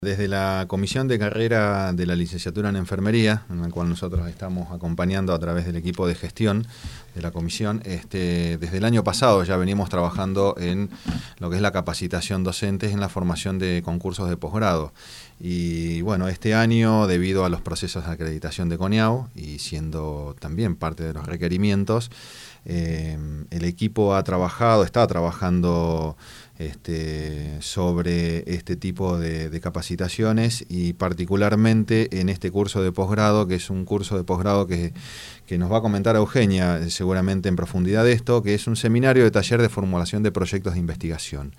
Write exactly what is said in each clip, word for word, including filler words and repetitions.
Desde la Comisión de Carrera de la Licenciatura en Enfermería, en la cual nosotros estamos acompañando a través del equipo de gestión de la comisión, este, desde el año pasado ya venimos trabajando en lo que es la capacitación docente, en la formación de concursos de posgrado. Y bueno, este año, debido a los procesos de acreditación de CONIAU y siendo también parte de los requerimientos, eh, el equipo ha trabajado, está trabajando Este, sobre este tipo de, de capacitaciones y particularmente en este curso de posgrado, que es un curso de posgrado que, que nos va a comentar Eugenia seguramente en profundidad de esto, que es un seminario de taller de formulación de proyectos de investigación.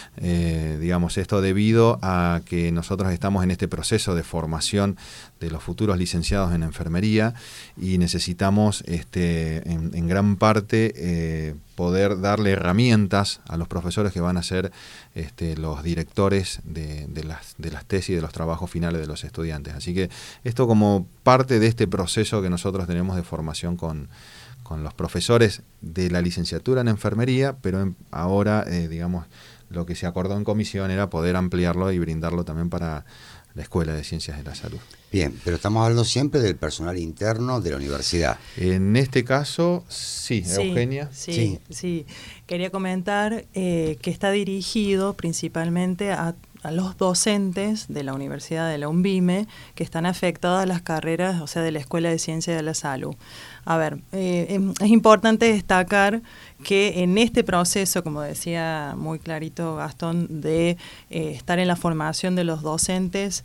Eh, digamos, esto debido a que nosotros estamos en este proceso de formación de los futuros licenciados en enfermería y necesitamos este, en, en gran parte eh, poder darle herramientas a los profesores que van a ser este, los directores de, de, las, de las tesis y de los trabajos finales de los estudiantes. Así que esto como parte de este proceso que nosotros tenemos de formación con, con los profesores de la licenciatura en enfermería, pero en, ahora, eh, digamos, lo que se acordó en comisión era poder ampliarlo y brindarlo también para la Escuela de Ciencias de la Salud. Bien, pero estamos hablando siempre del personal interno de la universidad. En este caso, sí, sí Eugenia. Sí, sí, sí. Quería comentar eh, que está dirigido principalmente a, a los docentes de la Universidad de la UNVIME que están afectadas a las carreras, o sea, de la Escuela de Ciencias de la Salud. A ver, eh, es importante destacar que en este proceso, como decía muy clarito Gastón, de eh, estar en la formación de los docentes,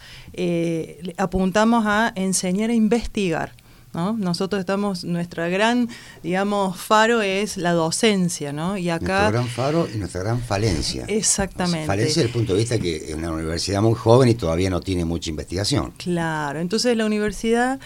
eh, apuntamos a enseñar a investigar, ¿no? Nosotros estamos, nuestra gran, digamos, faro es la docencia, ¿no? Y acá, nuestro gran faro y nuestra gran falencia. Exactamente. Falencia desde el punto de vista que es una universidad muy joven y todavía no tiene mucha investigación. Claro, entonces la universidad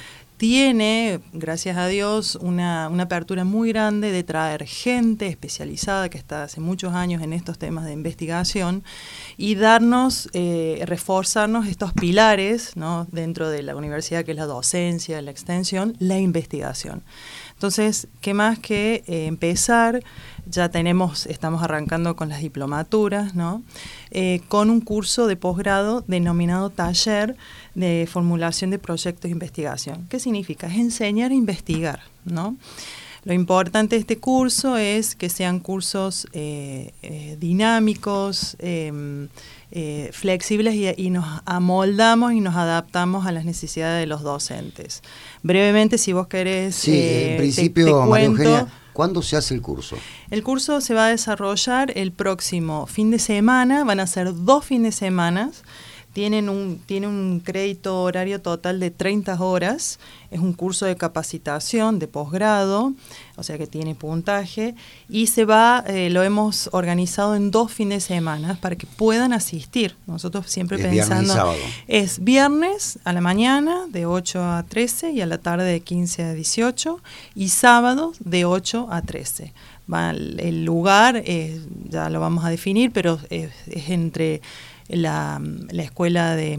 tiene, gracias a Dios, una, una apertura muy grande de traer gente especializada que está hace muchos años en estos temas de investigación y darnos, eh, reforzarnos estos pilares, ¿no?, dentro de la universidad, que es la docencia, la extensión, la investigación. Entonces, ¿qué más que eh, empezar? Ya tenemos, estamos arrancando con las diplomaturas, ¿no? Eh, con un curso de posgrado denominado Taller de Formulación de Proyectos de Investigación. ¿Qué significa? Es enseñar a investigar, ¿no? Lo importante de este curso es que sean cursos eh, eh, dinámicos, eh, eh, flexibles y, y nos amoldamos y nos adaptamos a las necesidades de los docentes. Brevemente, si vos querés, sí, eh, en principio, te, te María cuento. Eugenia, ¿cuándo se hace el curso? El curso se va a desarrollar el próximo fin de semana, van a ser dos fines de semana. Tienen un, tiene un crédito horario total de treinta horas, es un curso de capacitación de posgrado, o sea que tiene puntaje, y se va, eh, lo hemos organizado en dos fines de semana para que puedan asistir. Nosotros siempre es pensando, viernes y sábado. Es viernes a la mañana de ocho a trece y a la tarde de quince a dieciocho y sábados de ocho a trece. Va, el lugar eh, ya lo vamos a definir, pero es, es entre La, la escuela de,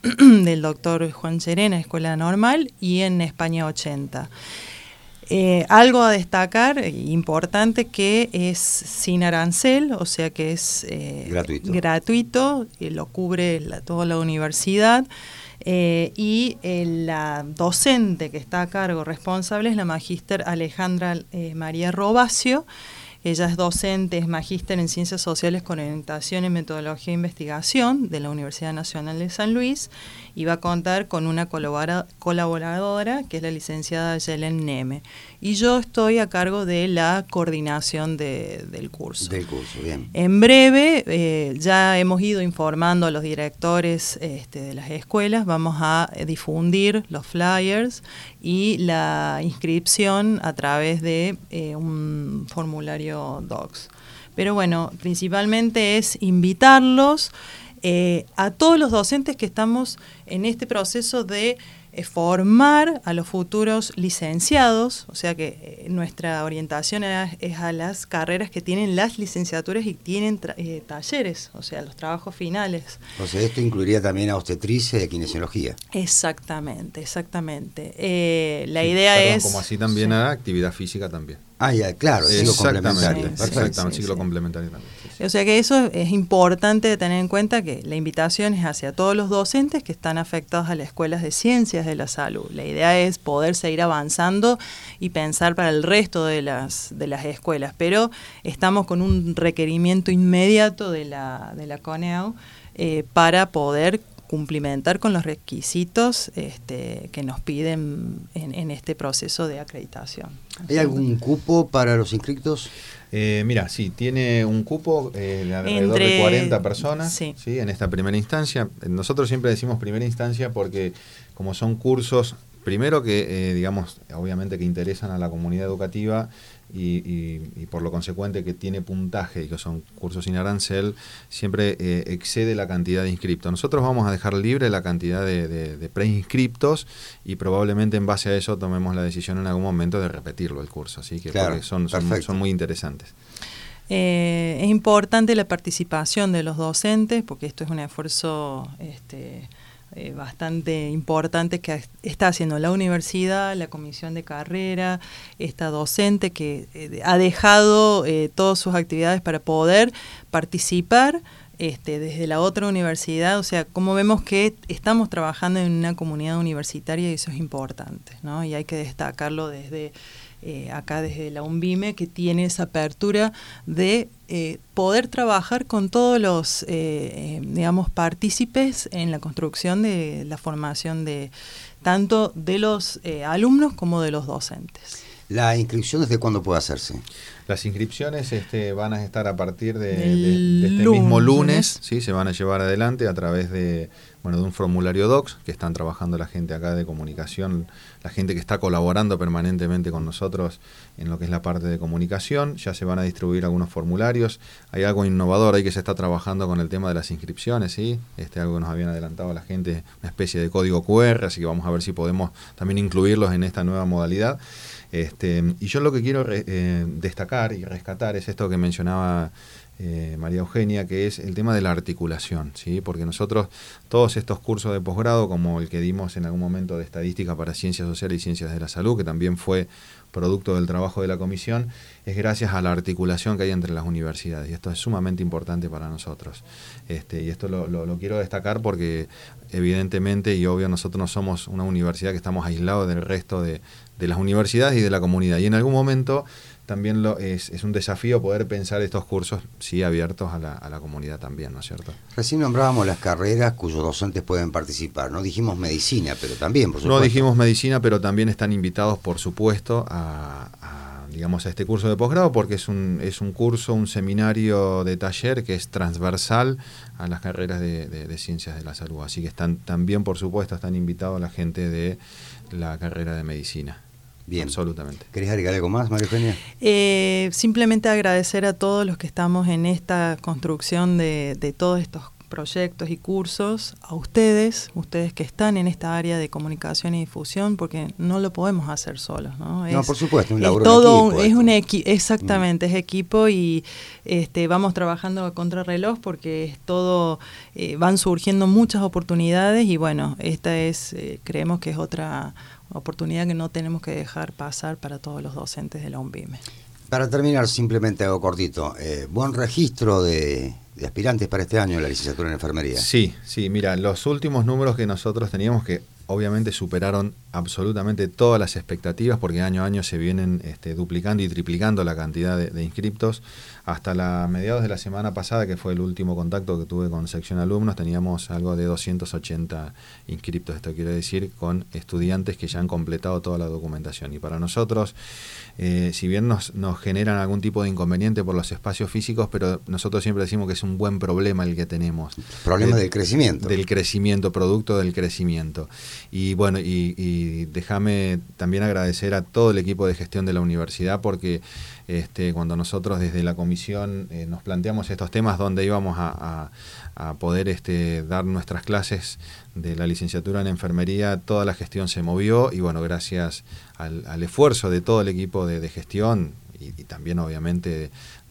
del doctor Juan Serena, escuela normal, y en España ochenta. Eh, algo a destacar, importante, que es sin arancel, o sea que es eh, gratuito, gratuito eh, lo cubre la, toda la universidad, eh, y eh, la docente que está a cargo, responsable, es la magíster Alejandra eh, María Robacio. Ella es docente, es magíster en Ciencias Sociales con orientación en Metodología e Investigación de la Universidad Nacional de San Luis y va a contar con una colabora, colaboradora que es la licenciada Yelen Neme. Y yo estoy a cargo de la coordinación de, del curso. Del curso, bien. En breve, eh, ya hemos ido informando a los directores este, de las escuelas, vamos a difundir los flyers y la inscripción a través de eh, un formulario Docs. Pero bueno, principalmente es invitarlos eh, a todos los docentes que estamos en este proceso de eh, formar a los futuros licenciados, o sea que eh, nuestra orientación es, es a las carreras que tienen las licenciaturas y tienen eh, talleres, o sea, los trabajos finales. O sea, esto incluiría también a obstetricia y a kinesiología. Exactamente, exactamente. Eh, la idea Perdón, es... como así también sí. a actividad física también. Ah, ya, claro, el ciclo complementario. Sí, Perfecto. Exactamente, sí, ciclo sí. complementario también. Sí, sí. O sea que eso es importante tener en cuenta, que la invitación es hacia todos los docentes que están afectados a las escuelas de ciencias de la salud. La idea es poder seguir avanzando y pensar para el resto de las, de las escuelas, pero estamos con un requerimiento inmediato de la, de la CONEAU eh, para poder cumplimentar con los requisitos este, que nos piden en, en este proceso de acreditación. ¿Hay algún cupo para los inscritos? Eh, mira, sí, tiene un cupo eh, de alrededor Entre, de cuarenta personas, sí. ¿sí? En esta primera instancia. Nosotros siempre decimos primera instancia porque como son cursos, primero que, eh, digamos, obviamente que interesan a la comunidad educativa y, y, y por lo consecuente que tiene puntaje y que son cursos sin arancel, siempre eh, excede la cantidad de inscriptos. Nosotros vamos a dejar libre la cantidad de, de, de preinscriptos y probablemente en base a eso tomemos la decisión en algún momento de repetirlo el curso, así que claro, porque son, son, son muy interesantes. Eh, es importante la participación de los docentes, porque esto es un esfuerzo este, eh, bastante importante que está haciendo la universidad, la comisión de carrera, esta docente que eh, ha dejado eh, todas sus actividades para poder participar este, desde la otra universidad. O sea, como vemos que estamos trabajando en una comunidad universitaria y eso es importante, ¿no? Y hay que destacarlo desde Eh, acá desde la UNVIME, que tiene esa apertura de eh, poder trabajar con todos los, eh, eh, digamos, partícipes en la construcción de la formación de tanto de los eh, alumnos como de los docentes. ¿La inscripción desde cuándo puede hacerse? Las inscripciones este, van a estar a partir de, de, El de este lunes. mismo lunes, ¿sí? Se van a llevar adelante a través de, bueno, de un formulario docs que están trabajando la gente acá de comunicación, la gente que está colaborando permanentemente con nosotros en lo que es la parte de comunicación. Ya se van a distribuir algunos formularios. Hay algo innovador ahí que se está trabajando con el tema de las inscripciones, ¿sí? Este, algo que nos habían adelantado la gente, una especie de código cu erre, así que vamos a ver si podemos también incluirlos en esta nueva modalidad. Este, y yo lo que quiero re, eh, destacar y rescatar es esto que mencionaba eh, María Eugenia, que es el tema de la articulación, ¿sí? Porque nosotros todos estos cursos de posgrado, como el que dimos en algún momento de estadística para ciencias sociales y ciencias de la salud, que también fue producto del trabajo de la comisión, es gracias a la articulación que hay entre las universidades, y esto es sumamente importante para nosotros. Este, y esto lo, lo, lo quiero destacar porque evidentemente y obvio nosotros no somos una universidad que estamos aislados del resto de, de las universidades y de la comunidad, y en algún momento también lo, es, es un desafío poder pensar estos cursos sí abiertos a la, a la comunidad también, ¿no es cierto? Recién nombrábamos las carreras cuyos docentes pueden participar, no dijimos medicina, pero también, por supuesto. No dijimos medicina, pero también están invitados, por supuesto, a, a digamos a este curso de posgrado, porque es un, es un curso, un seminario de taller que es transversal a las carreras de, de, de ciencias de la salud, así que están también, por supuesto, están invitados la gente de la carrera de medicina. Bien. Absolutamente. ¿Querés agregar algo más, María Eugenia? Eh, simplemente agradecer a todos los que estamos en esta construcción de, de todos estos proyectos y cursos, a ustedes, ustedes que están en esta área de comunicación y difusión, porque no lo podemos hacer solos, ¿no? Es, no, por supuesto, un es laburo todo, en equipo. Es un equi exactamente, mm. es equipo y este, vamos trabajando a contrarreloj porque es todo, eh, van surgiendo muchas oportunidades y bueno, esta es, eh, creemos que es otra oportunidad que no tenemos que dejar pasar para todos los docentes de la UNVIME. Para terminar, simplemente hago cortito. Eh, ¿Buen registro de, de aspirantes para este año en la licenciatura en enfermería? Sí, sí, mira, los últimos números que nosotros teníamos, que obviamente superaron absolutamente todas las expectativas, porque año a año se vienen este, duplicando y triplicando la cantidad de, de inscriptos. Hasta la mediados de la semana pasada, que fue el último contacto que tuve con sección alumnos, teníamos algo de doscientos ochenta inscriptos. Esto quiere decir con estudiantes que ya han completado toda la documentación. Y para nosotros, eh, si bien nos, nos generan algún tipo de inconveniente por los espacios físicos, pero nosotros siempre decimos que es un buen problema el que tenemos. Problema de, del crecimiento. Del crecimiento, producto del crecimiento. Y bueno, y, y déjame también agradecer a todo el equipo de gestión de la universidad, porque este, cuando nosotros desde la comisión eh, nos planteamos estos temas donde íbamos a, a, a poder este, dar nuestras clases de la licenciatura en enfermería, toda la gestión se movió y bueno, gracias al, al esfuerzo de todo el equipo de, de gestión y, y también obviamente de,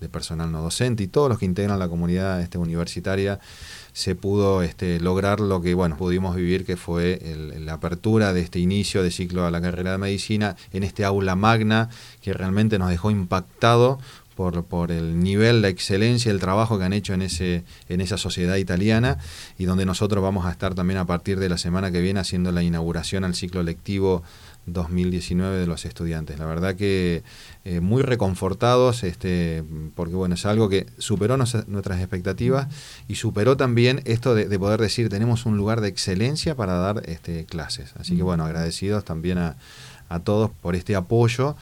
de personal no docente y todos los que integran la comunidad este, universitaria, se pudo este, lograr lo que bueno pudimos vivir, que fue el, la apertura de este inicio de ciclo a la carrera de medicina en este aula magna, que realmente nos dejó impactado por, por el nivel, la excelencia, el trabajo que han hecho en ese en esa sociedad italiana, y donde nosotros vamos a estar también a partir de la semana que viene haciendo la inauguración al ciclo lectivo dos mil diecinueve de los estudiantes. La verdad que eh, muy reconfortados, este, porque bueno, es algo que superó nos, nuestras expectativas y superó también esto de, de poder decir tenemos un lugar de excelencia para dar este, clases. Así que bueno, agradecidos también a, a todos por este apoyo.